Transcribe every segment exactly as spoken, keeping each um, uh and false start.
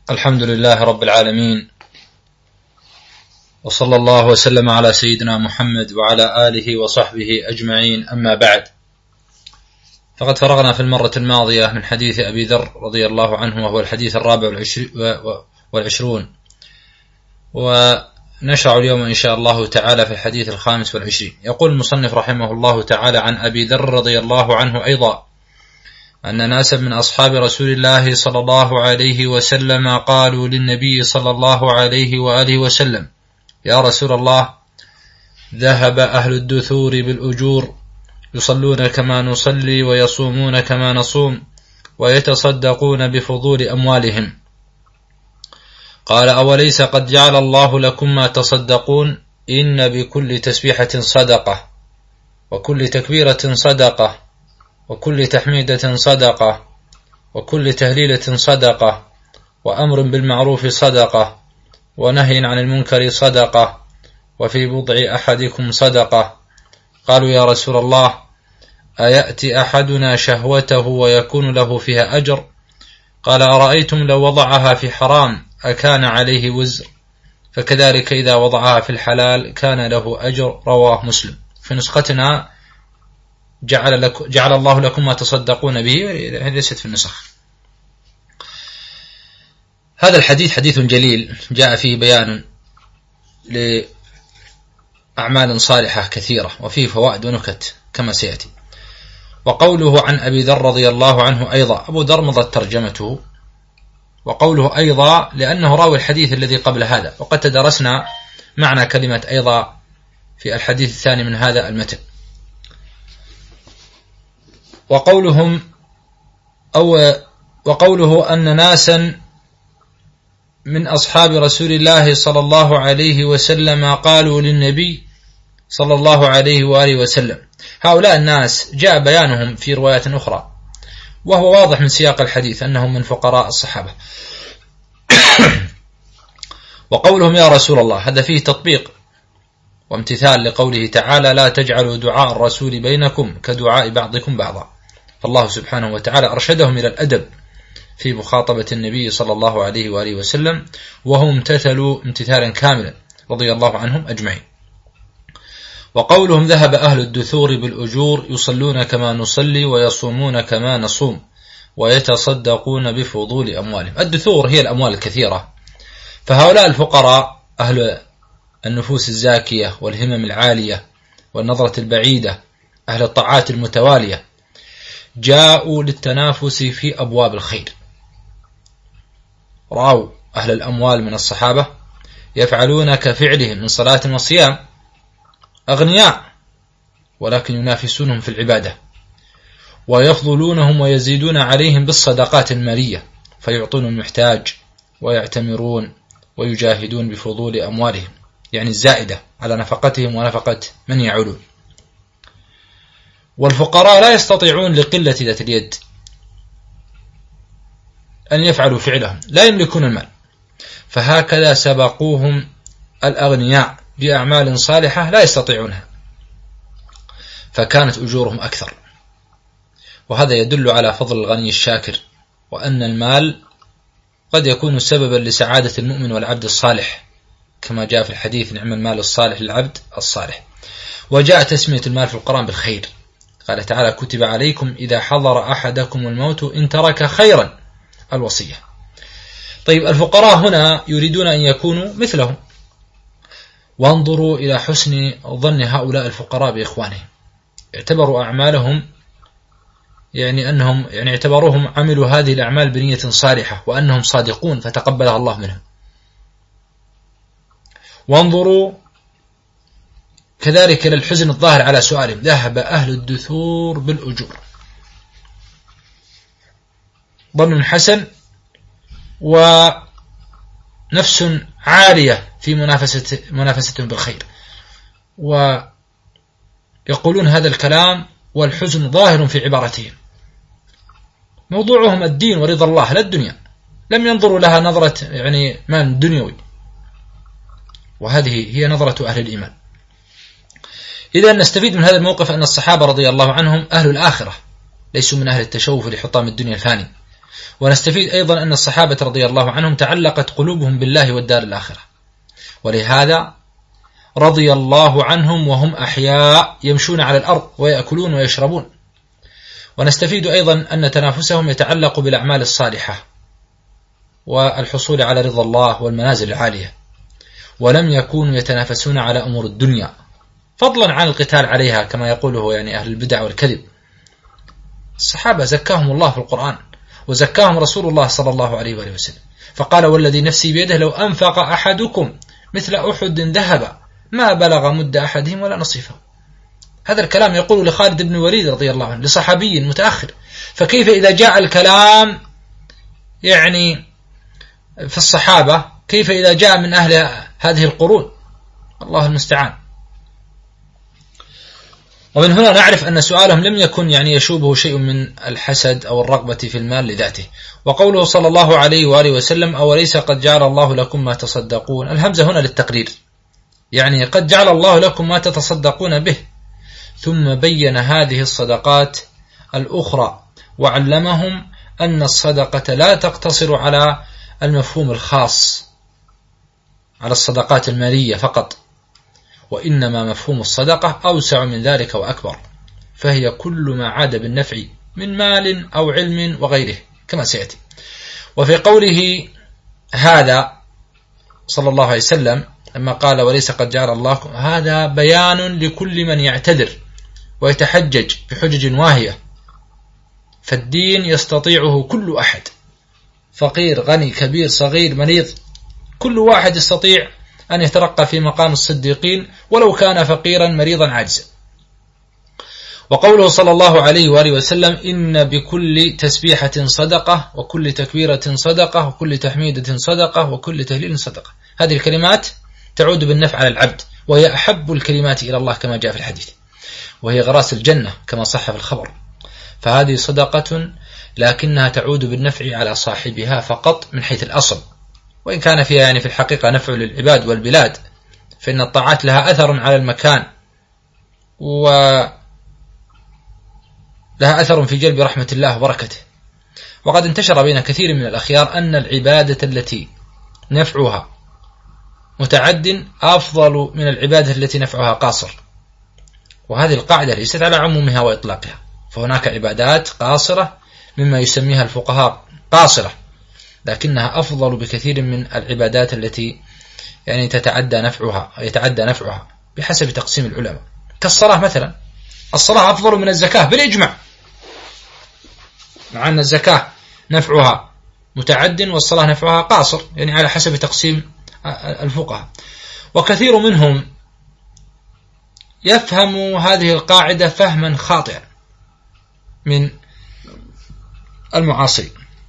الحمد لله رب العالمين، وصلى الله وسلم على سيدنا محمد وعلى آله وصحبه أجمعين. أما بعد، فقد فرغنا في المرة الماضية من حديث أبي ذر رضي الله عنه، وهو الحديث الرابع والعشرون، ونشرع اليوم إن شاء الله تعالى في الحديث الخامس والعشرين. يقول المصنف رحمه الله تعالى: عن أبي ذر رضي الله عنه أيضا أن ناسا من أصحاب رسول الله صلى الله عليه وسلم قالوا للنبي صلى الله عليه وآله وسلم: يا رسول الله، ذهب أهل الدثور بالأجور، يصلون كما نصلي ويصومون كما نصوم ويتصدقون بفضول أموالهم. قال: أوليس قد جعل الله لكم ما تصدقون؟ إن بكل تسبيحة صدقة، وكل تكبيرة صدقة، وكل تحميدة صدقة، وكل تهليلة صدقة، وأمر بالمعروف صدقة، ونهي عن المنكر صدقة، وفي بضع أحدكم صدقة. قالوا: يا رسول الله، أيأتي أحدنا شهوته ويكون له فيها أجر؟ قال: أرأيتم لو وضعها في حرام أكان عليه وزر؟ فكذلك إذا وضعها في الحلال كان له أجر. رواه مسلم. في نسختنا جعل, لك جعل الله لكم ما تصدقون به، ليست في النسخ. هذا الحديث حديث جليل جاء فيه بيان لأعمال صالحة كثيرة، وفيه فوائد ونكت كما سيأتي. وقوله عن أبي ذر رضي الله عنه أيضا، أبو ذر مضت ترجمته، وقوله أيضا لأنه راوي الحديث الذي قبل هذا، وقد تدرسنا معنى كلمة أيضا في الحديث الثاني من هذا المتن. وقولهم أو وقوله أن ناسا من أصحاب رسول الله صلى الله عليه وسلم قالوا للنبي صلى الله عليه وآله وسلم. هؤلاء الناس جاء بيانهم في روايات أخرى، وهو واضح من سياق الحديث أنهم من فقراء الصحابة. وقولهم يا رسول الله، هذا فيه تطبيق وامتثال لقوله تعالى: لا تجعلوا دعاء الرسول بينكم كدعاء بعضكم بعضا. فالله سبحانه وتعالى أرشدهم إلى الأدب في مخاطبة النبي صلى الله عليه وآله وسلم، وهم امتثلوا امتثالا كاملا رضي الله عنهم أجمعين. وقولهم ذهب أهل الدثور بالأجور، يصلون كما نصلي ويصومون كما نصوم ويتصدقون بفضول أموالهم. الدثور هي الأموال الكثيرة، فهؤلاء الفقراء أهل النفوس الزاكية والهمم العالية والنظرة البعيدة، أهل الطاعات المتوالية، جاءوا للتنافس في أبواب الخير. رأوا أهل الأموال من الصحابة يفعلون كفعلهم من صلاة وصيام، أغنياء ولكن ينافسونهم في العبادة، ويفضلونهم ويزيدون عليهم بالصدقات المالية، فيعطون المحتاج ويعتمرون ويجاهدون بفضول أموالهم، يعني الزائدة على نفقتهم ونفقة من يعولون. والفقراء لا يستطيعون لقلة ذات اليد أن يفعلوا فعلهم، لا يملكون المال، فهكذا سبقوهم الأغنياء بأعمال صالحة لا يستطيعونها، فكانت أجورهم أكثر. وهذا يدل على فضل الغني الشاكر، وأن المال قد يكون سببا لسعادة المؤمن والعبد الصالح، كما جاء في الحديث: نعم المال الصالح للعبد الصالح. وجاء تسمية المال في القرآن بالخير، قال تعالى: كتب عليكم إذا حضر أحدكم الموت إن ترك خيرا الوصية. طيب، الفقراء هنا يريدون أن يكونوا مثلهم، وانظروا إلى حسن ظن هؤلاء الفقراء بإخوانهم، اعتبروا أعمالهم يعني أنهم يعني اعتبروهم عملوا هذه الأعمال بنية صالحة، وأنهم صادقون فتقبلها الله منهم. وانظروا كذلك إلى الحزن الظاهر على سؤالهم: ذهب أهل الدثور بالأجور. ظن حسن ونفس عالية في منافسة منافستهم بالخير، ويقولون هذا الكلام والحزن ظاهر في عبارتهم. موضوعهم الدين ورضا الله لا الدنيا، لم ينظروا لها نظرة يعني من دنيوي، وهذه هي نظرة أهل الإيمان. إذا نستفيد من هذا الموقف أن الصحابة رضي الله عنهم أهل الآخرة، ليسوا من أهل التشوف لحطام الدنيا الفاني، ونستفيد أيضا أن الصحابة رضي الله عنهم تعلقت قلوبهم بالله والدار الآخرة، ولهذا رضي الله عنهم وهم أحياء يمشون على الأرض ويأكلون ويشربون. ونستفيد أيضا أن تنافسهم يتعلق بالأعمال الصالحة والحصول على رضا الله والمنازل العالية، ولم يكونوا يتنافسون على أمور الدنيا فضلا عن القتال عليها كما يقوله يعني أهل البدع والكذب. الصحابة زكاهم الله في القرآن، وزكاهم رسول الله صلى الله عليه وآله وسلم، فقال والذي نفسي بيده لو أنفق أحدكم مثل أحد ذهب ما بلغ مد أحدهم ولا نصيفه. هذا الكلام يقول لخالد بن الوليد رضي الله عنه، لصحابي متأخر، فكيف إذا جاء الكلام يعني في الصحابة، كيف إذا جاء من أهل هذه القرون؟ الله المستعان. ومن هنا نعرف أن سؤالهم لم يكن يعني يشوبه شيء من الحسد أو الرغبة في المال لذاته. وقوله صلى الله عليه وآله وسلم أوليس قد جعل الله لكم ما تصدقون، الهمزة هنا للتقرير، يعني قد جعل الله لكم ما تتصدقون به، ثم بين هذه الصدقات الأخرى وعلمهم أن الصدقة لا تقتصر على المفهوم الخاص على الصدقات المالية فقط، وإنما مفهوم الصدقة أوسع من ذلك وأكبر، فهي كل ما عاد بالنفع من مال أو علم وغيره كما سيأتي. وفي قوله هذا صلى الله عليه وسلم لما قال وليس قد جعل الله، هذا بيان لكل من يعتذر ويتحجج بحجج واهية، فالدين يستطيعه كل أحد، فقير غني كبير صغير مريض، كل واحد يستطيع أن يترقى في مقام الصديقين ولو كان فقيرا مريضا عاجزا. وقوله صلى الله عليه وآله وسلم إن بكل تسبيحة صدقة وكل تكبيرة صدقة وكل تحميدة صدقة وكل تهليل صدقة، هذه الكلمات تعود بالنفع على العبد، وهي أحب الكلمات إلى الله كما جاء في الحديث، وهي غراس الجنة كما صح في الخبر، فهذه صدقة لكنها تعود بالنفع على صاحبها فقط من حيث الأصل، وإن كان فيها يعني في الحقيقة نفع للعباد والبلاد، فإن الطاعات لها أثر على المكان ولها أثر في جلب رحمة الله وبركته. وقد انتشر بين كثير من الأخيار أن العبادة التي نفعها متعد أفضل من العبادة التي نفعها قاصر، وهذه القاعدة ليست على عمومها وإطلاقها، فهناك عبادات قاصرة مما يسميها الفقهاء قاصرة، لكنها أفضل بكثير من العبادات التي يعني تتعدى نفعها يتعدى نفعها بحسب تقسيم العلماء، كالصلاة مثلا، الصلاة أفضل من الزكاة بالإجماع، مع أن الزكاة نفعها متعد والصلاة نفعها قاصر، يعني على حسب تقسيم الفقهاء. وكثير منهم يفهم هذه القاعدة فهما خاطئا من المعاصرين.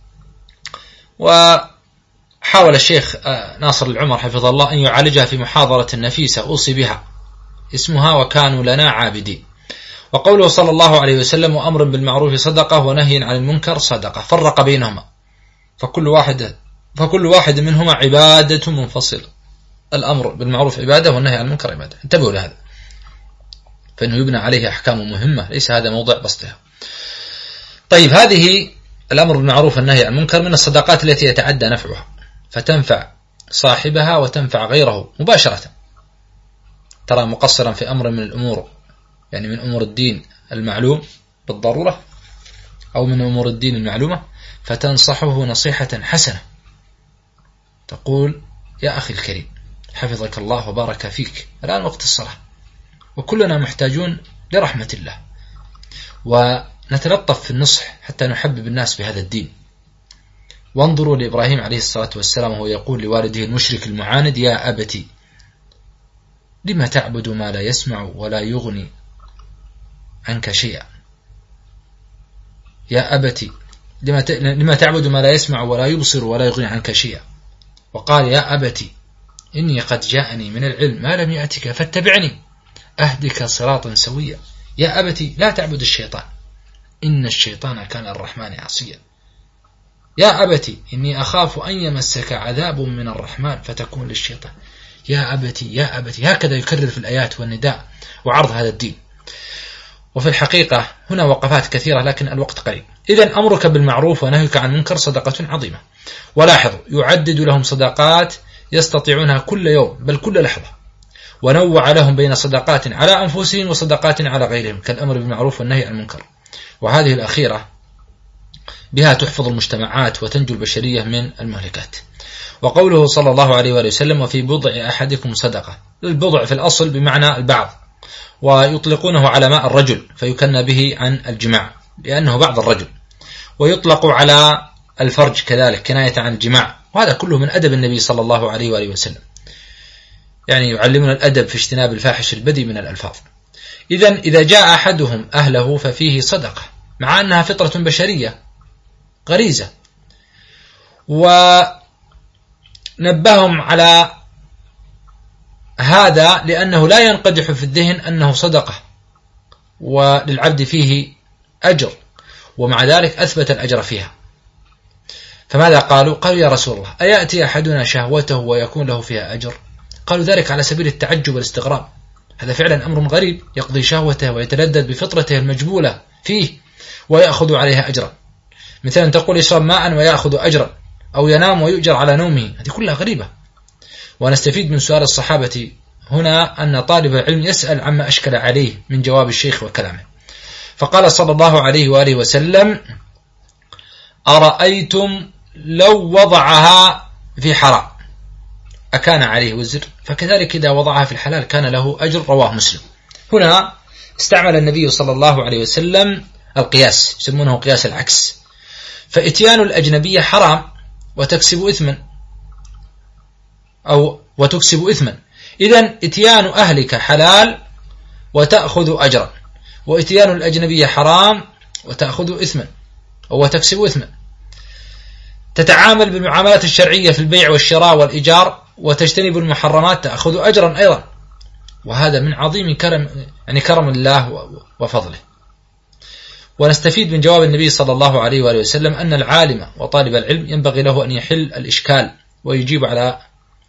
وحاول الشيخ ناصر العمر حفظه الله أن يعالجها في محاضرة نفيسة أوصي بها اسمها وكانوا لنا عابدين. وقوله صلى الله عليه وسلم وأمر بالمعروف صدقة ونهي عن المنكر صدقة، فرق بينهما، فكل واحد فكل واحد منهما عبادة منفصلة، الأمر بالمعروف عبادة والنهي عن المنكر عبادة، انتبهوا لهذا، فإنه يبنى عليه أحكام مهمة، ليس هذا موضع بسطها. طيب، هذه الأمر بالمعروف والنهي عن المنكر من الصدقات التي يتعدى نفعها، فتنفع صاحبها وتنفع غيره مباشرة. ترى مقصرا في أمر من الأمور، يعني من أمور الدين المعلوم بالضرورة أو من أمور الدين المعلومة، فتنصحه نصيحة حسنة، تقول يا أخي الكريم حفظك الله وبارك فيك، الآن وقت الصلاة وكلنا محتاجون لرحمة الله، ونتلطف في النصح حتى نحبب الناس بهذا الدين. وانظروا لإبراهيم عليه الصلاة والسلام وهو يقول لوالده المشرك المعاند يا أبتي لما تعبد ما لا يسمع ولا يغني عنك شيئا، يا أبتي لما تعبد ما لا يسمع ولا يبصر ولا يغني عنك شيئا. وقال يا أبتي إني قد جاءني من العلم ما لم يأتك فاتبعني أهدك صراطا سويا. يا أبتي لا تعبد الشيطان إن الشيطان كان الرحمن عصيا. يا أبتي إني أخاف أن يمسك عذاب من الرحمن فتكون للشيطان. يا أبتي يا أبتي، هكذا يكرر في الآيات والنداء وعرض هذا الدين. وفي الحقيقة هنا وقفات كثيرة لكن الوقت قليل. إذن أمرك بالمعروف ونهيك عن المنكر صدقة عظيمة. ولاحظوا يعدد لهم صدقات يستطيعونها كل يوم بل كل لحظة، ونوع لهم بين صدقات على أنفسهم وصدقات على غيرهم كالأمر بالمعروف والنهي عن المنكر، وهذه الأخيرة بها تحفظ المجتمعات وتنجو البشرية من المهلكات. وقوله صلى الله عليه وآله وسلم وفي بضع أحدكم صدقة، البضع في الأصل بمعنى البعض، ويطلقونه على ماء الرجل فيكنى به عن الجماع لأنه بعض الرجل، ويطلق على الفرج كذلك كناية عن الجماع، وهذا كله من أدب النبي صلى الله عليه وآله وسلم، يعني يعلمنا الأدب في اجتناب الفاحش البذيء من الألفاظ. إذن إذا جاء أحدهم أهله ففيه صدقة، مع أنها فطرة بشرية غريزة، ونبههم على هذا لأنه لا ينقدح في الذهن أنه صدقة وللعبد فيه أجر، ومع ذلك أثبت الأجر فيها. فماذا قالوا؟ قالوا يا رسول الله أيأتي أحدنا شهوته ويكون له فيها أجر؟ قالوا ذلك على سبيل التعجب والاستغراب، هذا فعلا أمر غريب، يقضي شهوته ويتلذذ بفطرته المجبولة فيه ويأخذ عليها أجرا، مثلا أن تقول يشرب ماء ويأخذ أجرا، أو ينام ويؤجر على نومه، هذه كلها غريبة. ونستفيد من سؤال الصحابة هنا أن طالب العلم يسأل عما أشكل عليه من جواب الشيخ وكلامه. فقال صلى الله عليه وآله وسلم أرأيتم لو وضعها في حرام أكان عليه وزر؟ فكذلك إذا وضعها في الحلال كان له أجر، رواه مسلم. هنا استعمل النبي صلى الله عليه وسلم القياس، يسمونه قياس العكس، فإتيان الأجنبية حرام وتكسب إثما أو وتكسب إثما، إذن إتيان أهلك حلال وتأخذ أجرا، وإتيان الأجنبية حرام وتأخذ إثما أو وتكسب إثما. تتعامل بالمعاملات الشرعية في البيع والشراء والإيجار وتجتنب المحرمات تأخذ أجرا أيضا، وهذا من عظيم كرم يعني كرم الله وفضله. ونستفيد من جواب النبي صلى الله عليه وآله وسلم أن العالم وطالب العلم ينبغي له أن يحل الإشكال ويجيب على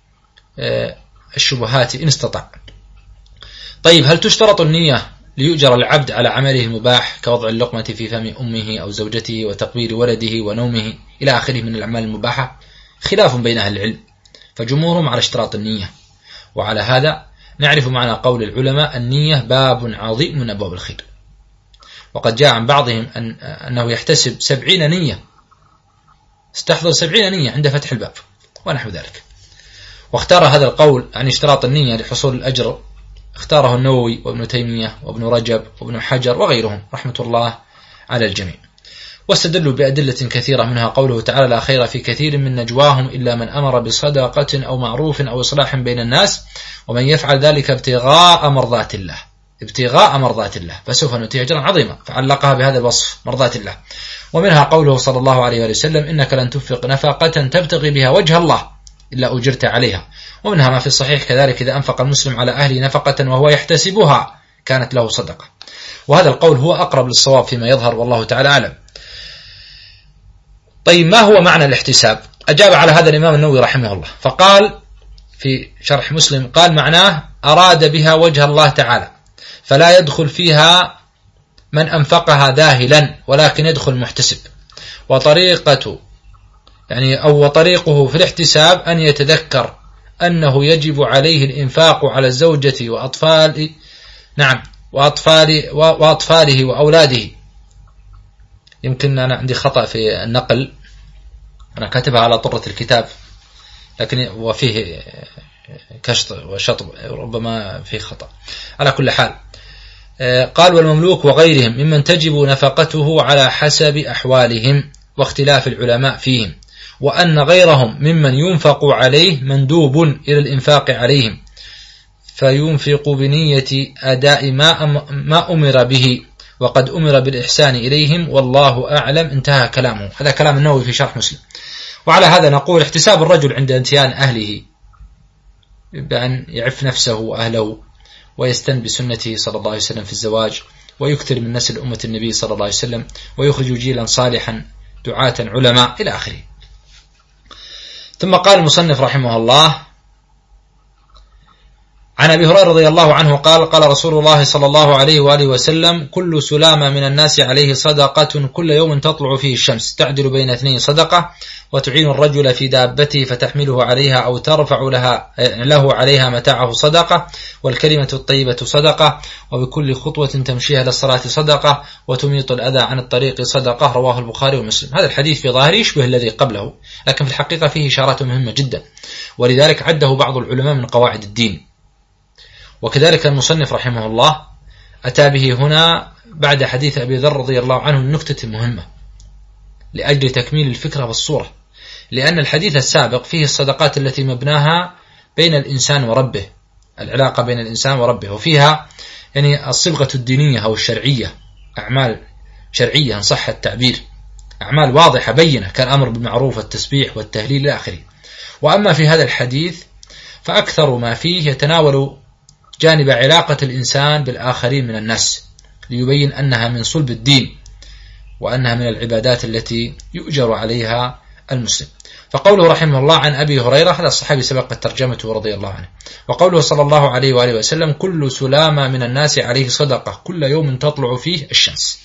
الشبهات إن استطاع. طيب هل تشترط النية ليؤجر العبد على عمله المباح كوضع اللقمة في فم أمه أو زوجته وتقبيل ولده ونومه إلى آخره من الأعمال المباحة؟ خلاف بين أهل العلم، فجمهورهم على اشتراط النية. وعلى هذا نعرف معنى قول العلماء النية باب عظيم من أبواب الخير، وقد جاء عن بعضهم أن أنه يحتسب سبعين نية، استحضر سبعين نية عند فتح الباب ونحو ذلك. واختار هذا القول عن اشتراط النية لحصول الأجر اختاره النووي وابن تيمية وابن رجب وابن حجر وغيرهم رحمة الله على الجميع، واستدلوا بأدلة كثيرة منها قوله تعالى لا خير في كثير من نجواهم إلا من أمر بصدقة أو معروف أو إصلاح بين الناس ومن يفعل ذلك ابتغاء مرضات الله، ابتغاء مرضات الله فسوف نؤتيه أجرا عظيما، فعلقها بهذا الوصف مرضات الله. ومنها قوله صلى الله عليه وسلم إنك لن تنفق نفقة تبتغي بها وجه الله إلا أجرت عليها. ومنها ما في الصحيح كذلك إذا أنفق المسلم على أهله نفقة وهو يحتسبها كانت له صدقة. وهذا القول هو أقرب للصواب فيما يظهر والله تعالى أعلم. طيب ما هو معنى الاحتساب؟ أجاب على هذا الإمام النووي رحمه الله فقال في شرح مسلم قال معناه أراد بها وجه الله تعالى فلا يدخل فيها من أنفقها ذاهلا ولكن يدخل محتسب، وطريقة يعني أو وطريقه في الاحتساب أن يتذكر أنه يجب عليه الإنفاق على الزوجة وأطفال نعم وأطفال وأطفاله وأولاده. يمكن أنا عندي خطأ في النقل، أنا كاتبها على طرة الكتاب لكن وفيه كشط وشطب ربما فيه خطأ. على كل حال قال والمملوك وغيرهم ممن تجب نفقته على حسب أحوالهم واختلاف العلماء فيهم، وأن غيرهم ممن ينفق عليه مندوب إلى الإنفاق عليهم فينفق بنية أداء ما, ما أمر به وقد أمر بالإحسان إليهم والله أعلم. انتهى كلامه. هذا كلام النووي في شرح مسلم. وعلى هذا نقول احتساب الرجل عند انتيان أهله بأن يعف نفسه وأهله ويستن بسنته صلى الله عليه وسلم في الزواج ويكثر من نسل أمة النبي صلى الله عليه وسلم ويخرج جيلا صالحا دعاة علماء إلى آخره. ثم قال المصنف رحمه الله عن أبي هريرة رضي الله عنه قال قال رسول الله صلى الله عليه وآله وسلم كل سلامة من الناس عليه صدقة كل يوم تطلع فيه الشمس تعدل بين اثنين صدقة وتعين الرجل في دابته فتحمله عليها أو ترفع لها له عليها متاعه صدقة والكلمة الطيبة صدقة وبكل خطوة تمشيها للصلاة صدقة وتميط الأذى عن الطريق صدقة. رواه البخاري ومسلم. هذا الحديث في ظاهره يشبه الذي قبله، لكن في الحقيقة فيه إشارات مهمة جدا، ولذلك عده بعض العلماء من قواعد الدين. وكذلك المصنف رحمه الله أتى به هنا بعد حديث أبي ذر رضي الله عنه النكتة مهمة لأجل تكميل الفكرة والصورة، لأن الحديث السابق فيه الصدقات التي مبناها بين الإنسان وربه، العلاقة بين الإنسان وربه، وفيها يعني الصبغة الدينية أو الشرعية، أعمال شرعية إن صح التعبير، أعمال واضحة بينة كالأمر بالمعروف والتسبيح والتهليل إلى آخره. وأما في هذا الحديث فأكثر ما فيه يتناول جانب علاقة الإنسان بالآخرين من الناس، ليبين أنها من صلب الدين وأنها من العبادات التي يؤجر عليها المسلم. فقوله رحمه الله عن أبي هريرة، هذا الصحابي سبق ترجمته رضي الله عنه، وقوله صلى الله عليه وآله وسلم كل سلامة من الناس عليه صدقة كل يوم تطلع فيه الشمس.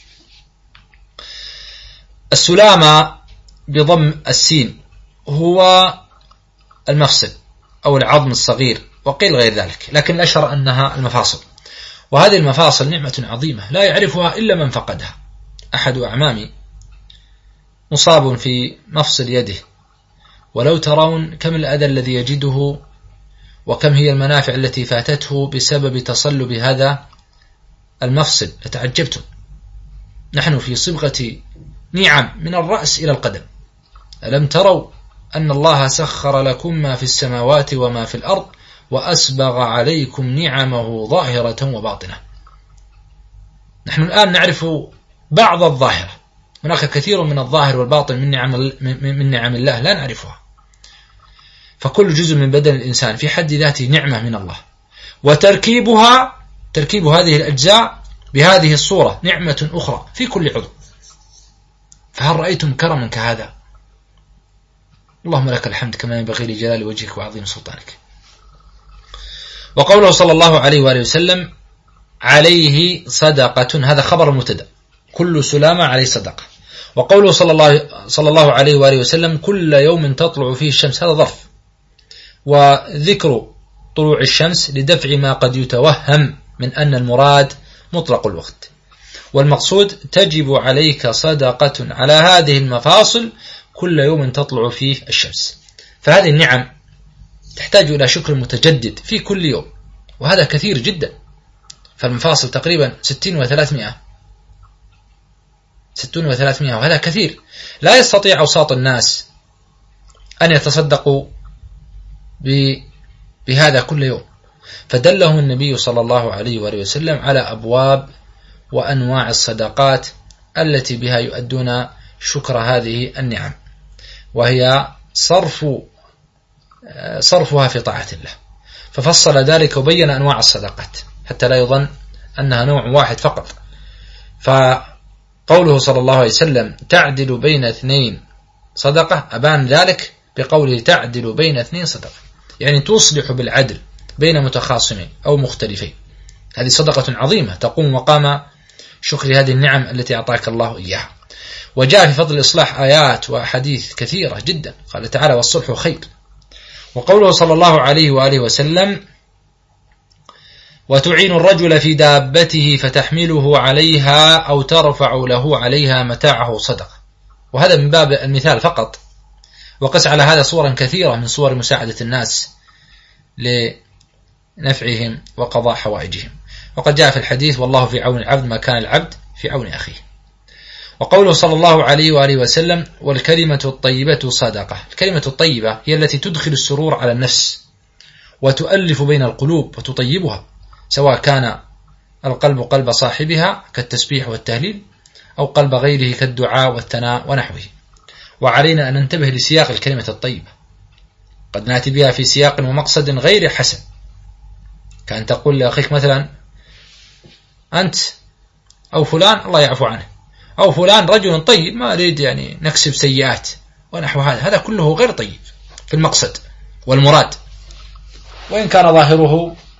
السلامة بضم السين هو المفصل أو العظم الصغير، وقيل غير ذلك، لكن الأشهر أنها المفاصل. وهذه المفاصل نعمة عظيمة لا يعرفها إلا من فقدها. أحد أعمامي مصاب في مفصل يده، ولو ترون كم الأذى الذي يجده وكم هي المنافع التي فاتته بسبب تصلب هذا المفصل لتعجبتم. نحن في صبغة نعم من الرأس إلى القدم. ألم تروا أن الله سخر لكم ما في السماوات وما في الأرض وأسبغ عليكم نعمه ظاهرة وباطنة. نحن الآن نعرف بعض الظاهرة، هناك كثير من الظاهر والباطن من نعم, من نعم الله لا نعرفها. فكل جزء من بدن الإنسان في حد ذاته نعمة من الله، وتركيبها تركيب هذه الأجزاء بهذه الصورة نعمة أخرى في كل عضو. فهل رأيتم كرما كهذا؟ اللهم لك الحمد كما ينبغي لجلال وجهك وعظيم سلطانك. وقوله صلى الله عليه وآله وسلم عليه صدقة، هذا خبر المبتدأ، كل سلامة عليه صدقة. وقوله صلى الله, صلى الله عليه وآله وسلم كل يوم تطلع فيه الشمس، هذا ظرف، وذكر طلوع الشمس لدفع ما قد يتوهم من أن المراد مطلق الوقت، والمقصود تجب عليك صدقة على هذه المفاصل كل يوم تطلع فيه الشمس. فهذه النعم تحتاج إلى شكر متجدد في كل يوم، وهذا كثير جدا. فالمفاصل تقريبا ستين وثلاثمائة ستون وثلاثمائة، وهذا كثير. لا يستطيع أوساط الناس أن يتصدقوا بهذا كل يوم، فدلهم النبي صلى الله عليه وآله وسلم على أبواب وأنواع الصدقات التي بها يؤدون شكر هذه النعم، وهي صرف صرفها في طاعة الله. ففصل ذلك وبين أنواع الصدقات حتى لا يظن أنها نوع واحد فقط. فقوله صلى الله عليه وسلم تعدل بين اثنين صدقة، أبان ذلك بقوله تعدل بين اثنين صدقة، يعني تصلح بالعدل بين متخاصمين أو مختلفين. هذه صدقة عظيمة تقوم مقام شكر هذه النعم التي أعطاك الله إياها. وجاء في فضل الإصلاح آيات وأحاديث كثيرة جدا، قال تعالى والصلح خير. وقوله صلى الله عليه وآله وسلم وتعين الرجل في دابته فتحمله عليها أو ترفع له عليها متاعه صدقة. وهذا من باب المثال فقط، وقس على هذا صورا كثيرة من صور مساعدة الناس لنفعهم وقضاء حوائجهم. وقد جاء في الحديث والله في عون العبد ما كان العبد في عون أخيه. وقوله صلى الله عليه وآله وسلم والكلمة الطيبة صدقة. الكلمة الطيبة هي التي تدخل السرور على النفس وتؤلف بين القلوب وتطيبها، سواء كان القلب قلب صاحبها كالتسبيح والتهليل أو قلب غيره كالدعاء والثناء ونحوه. وعلينا أن ننتبه لسياق الكلمة الطيبة، قد نأتي بها في سياق ومقصد غير حسن، كأن تقول لأخيك مثلا أنت أو فلان الله يعفو عنه، أو فلان رجل طيب ما أريد يعني نكسب سيئات ونحو هذا. هذا كله غير طيب في المقصد والمراد، وإن كان ظاهره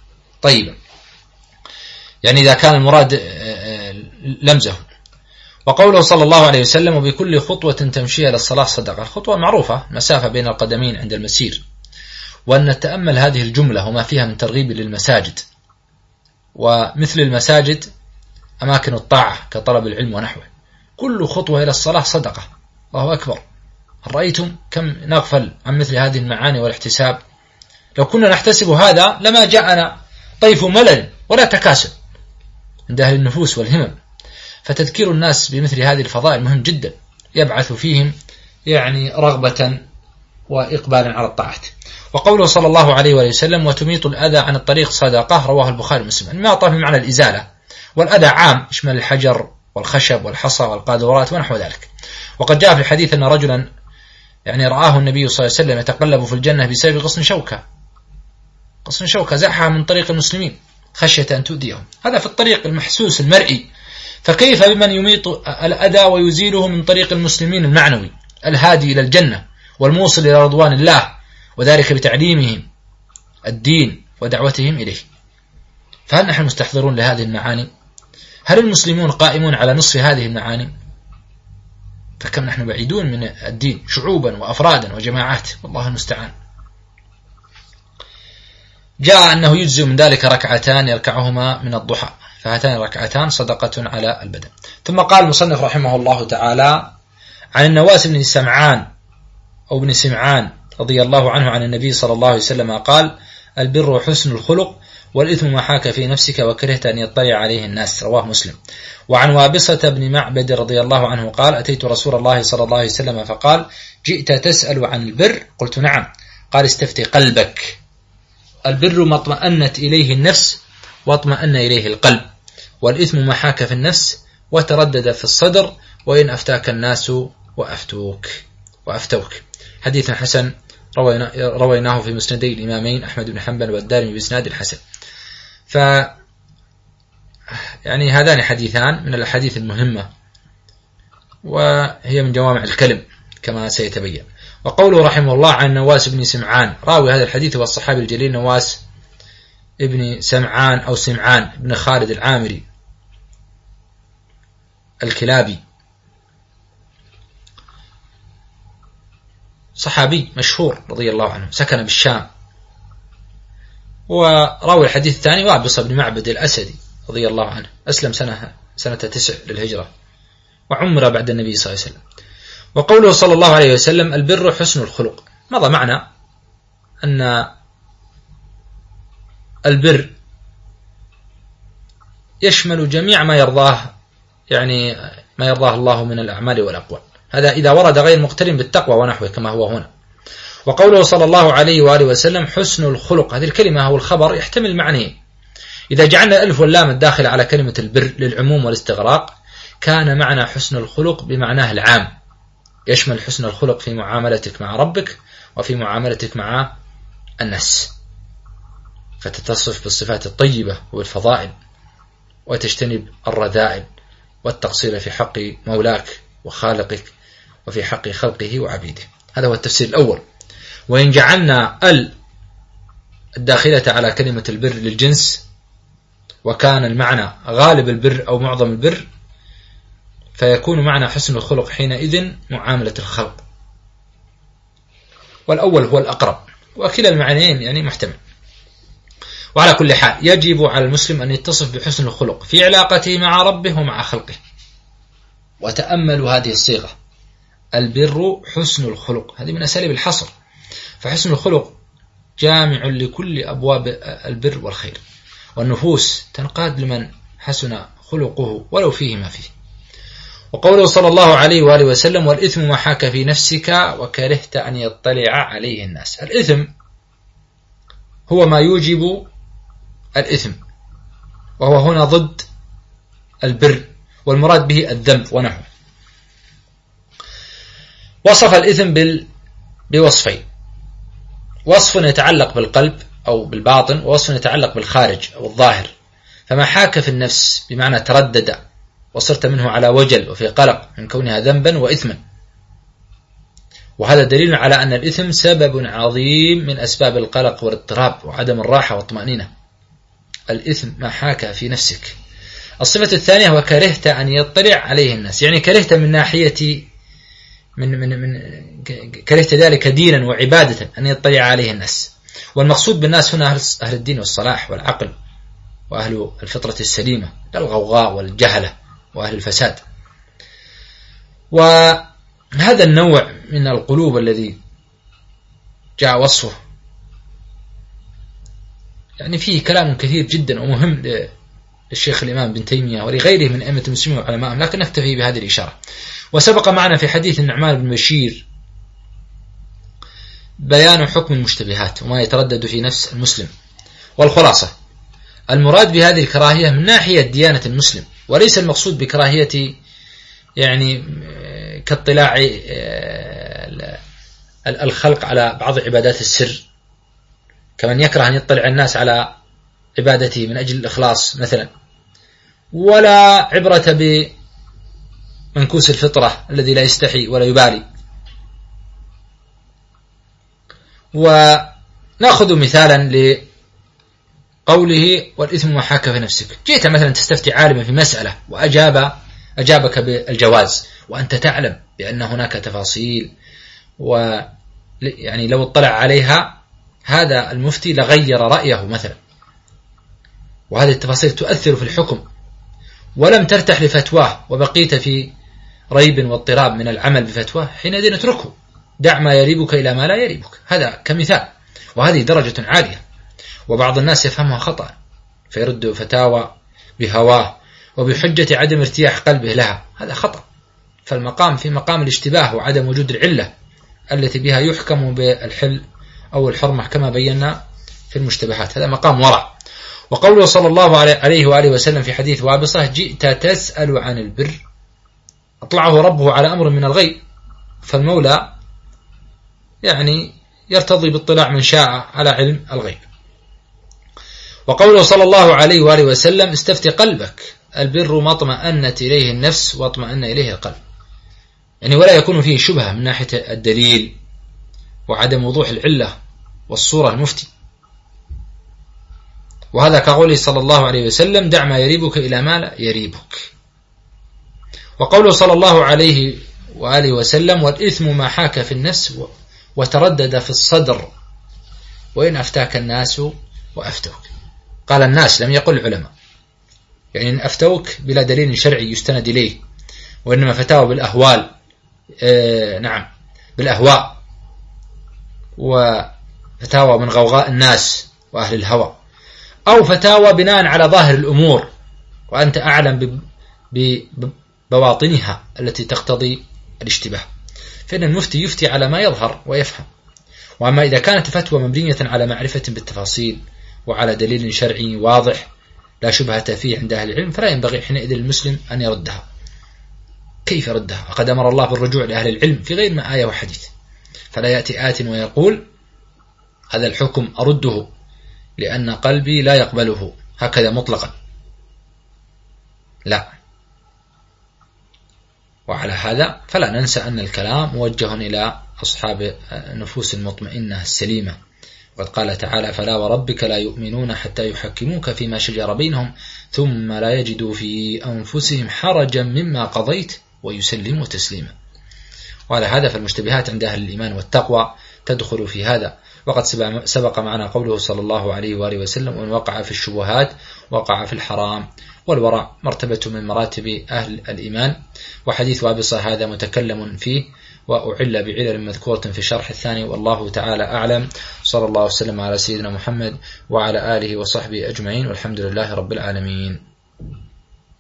طيبا، يعني إذا كان المراد لمزه. وقوله صلى الله عليه وسلم وبكل خطوة تمشيها للصلاة صدقة، الخطوة معروفة مسافة بين القدمين عند المسير، وأن نتأمل هذه الجملة وما فيها من ترغيب للمساجد، ومثل المساجد أماكن الطاعة كطلب العلم ونحوه، كل خطوة إلى الصلاة صدقة. الله أكبر، هل رأيتم كم نغفل عن مثل هذه المعاني والاحتساب؟ لو كنا نحتسب هذا لما جاءنا طيف ملل ولا تكاسل عند أهل النفوس والهمم. فتذكير الناس بمثل هذه الفضائل مهم جدا، يبعث فيهم يعني رغبة وإقبالا على الطاعة. وقوله صلى الله عليه وسلم وتميط الأذى عن الطريق صدقة، رواه البخاري ومسلم. المعطى بمعنى الإزالة، والأذى عام يشمل الحجر والخشب والحصى والقاذورات ونحو ذلك. وقد جاء في الحديث أن رجلا يعني رآه النبي صلى الله عليه وسلم يتقلب في الجنة بسبب غصن شوكة، غصن شوكة زحها من طريق المسلمين خشية أن تؤذيهم، هذا في الطريق المحسوس المرئي، فكيف بمن يميط الأذى ويزيله من طريق المسلمين المعنوي الهادي إلى الجنة والموصل إلى رضوان الله، وذلك بتعليمهم الدين ودعوتهم إليه. فهل نحن مستحضرون لهذه المعاني؟ هل المسلمون قائمون على نصف هذه المعاني؟ فكم نحن بعيدون من الدين شعوبا وأفرادا وجماعات، والله المستعان. جاء أنه يجزي من ذلك ركعتان يركعهما من الضحى، فهاتان الركعتان صدقة على البدن. ثم قال المصنف رحمه الله تعالى عن النواس بن سمعان أو بن سمعان رضي الله عنه عن النبي صلى الله عليه وسلم قال البر حسن الخلق والإثم ما حاك في نفسك وكرهت أن يطلع عليه الناس، رواه مسلم. وعن وابصة بن معبد رضي الله عنه قال أتيت رسول الله صلى الله عليه وسلم فقال جئت تسأل عن البر؟ قلت نعم. قال استفتي قلبك، البر ما اطمأنت إليه النفس واطمأن إليه القلب، والإثم ما حاك في النفس وتردد في الصدر وإن أفتاك الناس وأفتوك وأفتوك. حديث حسن روينا رويناه في مسندي الإمامين أحمد بن حنبل والدارمي بإسناد الحسن. ف يعني هذان حديثان من الأحاديث المهمة، وهي من جوامع الكلم كما سيتبين. وقوله رحمه الله عن نواس بن سمعان، راوي هذا الحديث هو الصحابي الجليل نواس ابن سمعان أو سمعان ابن خالد العامري الكلابي، صحابي مشهور رضي الله عنه، سكن بالشام. وراوي الحديث الثاني وابصة بن معبد الأسدي رضي الله عنه، أسلم سنة سنة تسع للهجرة وعمر بعد النبي صلى الله عليه وسلم. وقوله صلى الله عليه وسلم البر حسن الخلق، ماذا معنى أن البر يشمل جميع ما يرضاه، يعني ما يرضاه الله من الأعمال والأقوال، هذا إذا ورد غير مقترن بالتقوى ونحوه كما هو هنا. وقوله صلى الله عليه وآله وسلم حسن الخلق، هذه الكلمة أو الخبر يحتمل معنيين. إذا جعلنا الألف واللام الداخل على كلمة البر للعموم والاستغراق كان معنى حسن الخلق بمعناه العام، يشمل حسن الخلق في معاملتك مع ربك وفي معاملتك مع الناس، فتتصف بالصفات الطيبة والفضائل وتجتنب الرذائل والتقصير في حق مولاك وخالقك وفي حق خلقه وعبيده. هذا هو التفسير الأول. وإن جعلنا ال الداخلة على كلمة البر للجنس وكان المعنى غالب البر أو معظم البر فيكون معنى حسن الخلق حينئذ معاملة الخلق، والأول هو الأقرب، وكلا المعنيين يعني محتمل. وعلى كل حال يجب على المسلم أن يتصف بحسن الخلق في علاقته مع ربه ومع خلقه. وتأملوا هذه الصيغة البر حسن الخلق، هذه من أساليب الحصر، فحسن الخلق جامع لكل أبواب البر والخير، والنفوس تنقاد لمن حسن خلقه ولو فيه ما فيه. وقوله صلى الله عليه وآله وسلم والإثم ما حاك في نفسك وكرهت أن يطلع عليه الناس. الإثم هو ما يوجب الإثم، وهو هنا ضد البر، والمراد به الذنب ونحوه. وصف الإثم بال... بوصفين، وصف يتعلق بالقلب أو بالباطن، ووصف يتعلق بالخارج أو الظاهر. فما حاك في النفس بمعنى تردد وصرت منه على وجل وفي قلق من كونها ذنبا وإثما، وهذا دليل على أن الإثم سبب عظيم من أسباب القلق والاضطراب وعدم الراحة والطمأنينة. الإثم ما حاك في نفسك. الصفة الثانية هو كرهت أن يطلع عليه الناس، يعني كرهت من ناحية من من من كرهت ذلك دينا وعبادة أن يطلع عليه الناس. والمقصود بالناس هنا أهل الدين والصلاح والعقل وأهل الفطرة السليمة، لا الغوغاء والجهلة وأهل الفساد. وهذا النوع من القلوب الذي جاء وصفه يعني فيه كلام كثير جدا ومهم للشيخ الإمام ابن تيمية ولغيره من أئمة المسلمين وعلمائهم، لكن نكتفي بهذه الإشارة. وسبق معنا في حديث النعمان بن بشير بيان حكم المشتبهات وما يتردد في نفس المسلم. والخلاصة المراد بهذه الكراهية من ناحية ديانة المسلم، وليس المقصود بكراهية يعني كاطلاع الخلق على بعض عبادات السر، كمن يكره أن يطلع الناس على عبادته من أجل الإخلاص مثلا، ولا عبرة بمنكوس الفطرة الذي لا يستحي ولا يبالي. ونأخذ مثالا لقوله والإثم ما حاك في نفسك. جئت مثلا تستفتي عالما في مسألة وأجاب أجابك بالجواز وأنت تعلم بأن هناك تفاصيل، ويعني لو اطلع عليها هذا المفتي لغير رأيه مثلا، وهذه التفاصيل تؤثر في الحكم، ولم ترتاح لفتواه وبقيت في ريب واضطراب من العمل بفتواه، حينئذ اتركه، دع ما يريبك إلى ما لا يريبك. هذا كمثال، وهذه درجة عالية. وبعض الناس يفهمها خطأ فيرد فتاوى بهواه وبحجة عدم ارتياح قلبه لها، هذا خطأ. فالمقام في مقام الاشتباه وعدم وجود العلة التي بها يحكم بالحل أو الحرمة كما بينا في المشتبهات، هذا مقام ورع. وقوله صلى الله عليه وآله وسلم في حديث وابصة جئت تسأل عن البر أطلعه ربه على أمر من الغيب، فالمولى يعني يرتضي باطلاع من شاء على علم الغيب. وقوله صلى الله عليه وآله وسلم استفتي قلبك البر ما اطمأنت إليه النفس واطمأن إليه القلب، يعني ولا يكون فيه شبهة من ناحية الدليل وعدم وضوح العلة والصورة المفتي. وهذا كقوله صلى الله عليه وسلم دع ما يريبك إلى ما لا يريبك. وقوله صلى الله عليه وآله وسلم والإثم ما حاك في النفس وتردد في الصدر وإن أفتاك الناس وأفتوك. قال الناس لم يقل العلماء، يعني إن أفتوك بلا دليل شرعي يستند إليه، وإنما فتاوى بالأهوال آه نعم بالأهواء وفتاوى من غوغاء الناس وأهل الهوى، أو فتاوى بناء على ظاهر الأمور وأنت أعلم ببواطنها التي تقتضي الاشتباه، فإن المفتي يفتي على ما يظهر ويفهم. وأما إذا كانت فتوى مبنية على معرفة بالتفاصيل وعلى دليل شرعي واضح لا شبهة فيه عند أهل العلم، فلا ينبغي حينئذ المسلم أن يردها. كيف يردها وقد أمر الله بالرجوع لأهل العلم في غير ما آية وحديث؟ فلا يأتي آت ويقول هذا الحكم أرده لأن قلبي لا يقبله هكذا مطلقا، لا. وعلى هذا فلا ننسى أن الكلام موجه إلى أصحاب النفوس المطمئنة السليمة، وقد قال تعالى فلا وربك لا يؤمنون حتى يحكموك فيما شجر بينهم ثم لا يجدوا في أنفسهم حرجا مما قضيت ويسلموا تسليما. وعلى هذا فالمشتبهات عند أهل الإيمان والتقوى تدخل في هذا. وقد سبق معنا قوله صلى الله عليه وآله وسلم وإن وقع في الشبهات وقع في الحرام، والورع مرتبة من مراتب أهل الإيمان. وحديث وابصة هذا متكلم فيه وأعل بعلل مذكورة في الشرح الثاني، والله تعالى أعلم. صلى الله وسلم على سيدنا محمد وعلى آله وصحبه أجمعين، والحمد لله رب العالمين.